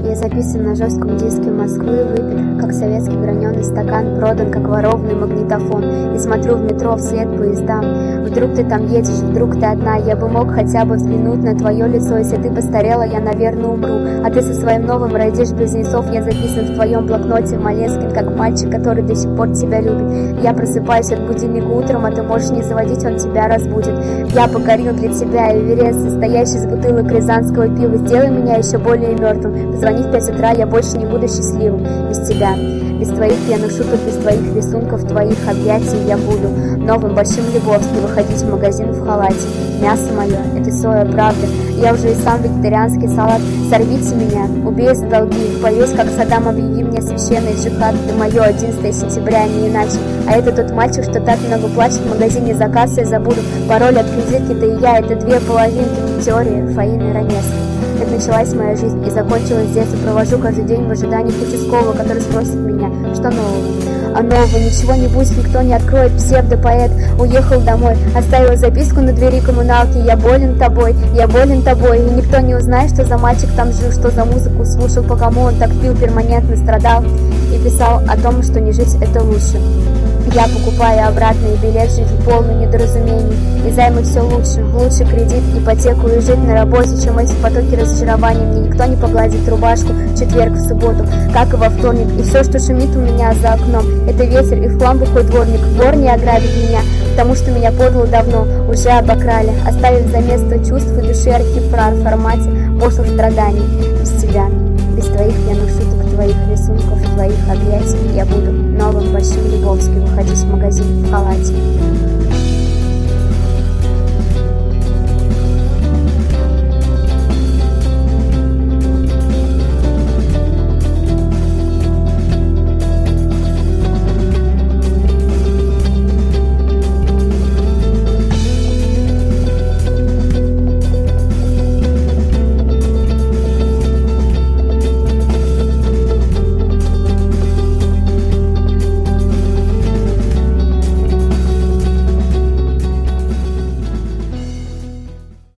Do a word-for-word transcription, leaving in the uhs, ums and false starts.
Я записан на жестком диске Москвы, выпит, как советский граненый стакан, продан, как ворованный магнитофон. И смотрю в метро вслед поездам. Вдруг ты там едешь, вдруг ты одна. Я бы мог хотя бы взглянуть на твое лицо. Если ты постарела, я, наверное, умру. А ты со своим новым родишь близнецов. Я записан в твоем блокноте Малескин, как мальчик, который до сих пор тебя любит. Я просыпаюсь от будильника утром, а ты можешь не заводить, он тебя разбудит. Я покорил для тебя Эверест, состоящий из бутылок рязанского пива. Сделай меня еще более мертвым. Позвони в пять утра, я больше не буду счастливым без тебя. Без твоих пьяных шуток, без твоих рисунков, твоих объятий я буду новым большим Лебовским выходить в магазин в халате. Мясо мое, это соя, правда. Я уже и сам вегетарианский салат. Сорвите меня, убей за долги. Повесь, как Саддам, объяви мне священный джихад. Ты мое одиннадцатое сентября, не иначе. А это тот мальчик, что так много плачет в магазине за кассой, забуду. Пароль от кредитки, ты и я, это две половинки. Теория Фаины Раневской. Так началась моя жизнь и закончилась здесь. И провожу каждый день в ожидании участкового, который спросит меня, что нового. А нового ничего не будет, никто не откроет. Псевдопоэт уехал домой, оставил записку на двери коммуналки. Я болен тобой, я болен тобой. И никто не узнает, что за мальчик там жил, что за музыку слушал, по кому он так пил, перманентно страдал. И писал о том, что не жить это лучше. Я покупаю обратный билет, жить в полном недоразумении. И займы все лучше, лучше кредит, ипотеку и жить на работе, чем эти потоки разочарования. Мне никто не погладит рубашку в четверг, в субботу, как и во вторник. И все, что шумит у меня за окном, это ветер и в хлам бухой дворник. Вор не ограбит меня, потому что меня подло давно уже обокрали, оставив за место чувств и души архифрар в формате пошлых страданий. Без тебя, без твоих пьяных шуток, твоих рисунков, твоих объятий я буду новым большим Лебовским выходить в магазин в халате.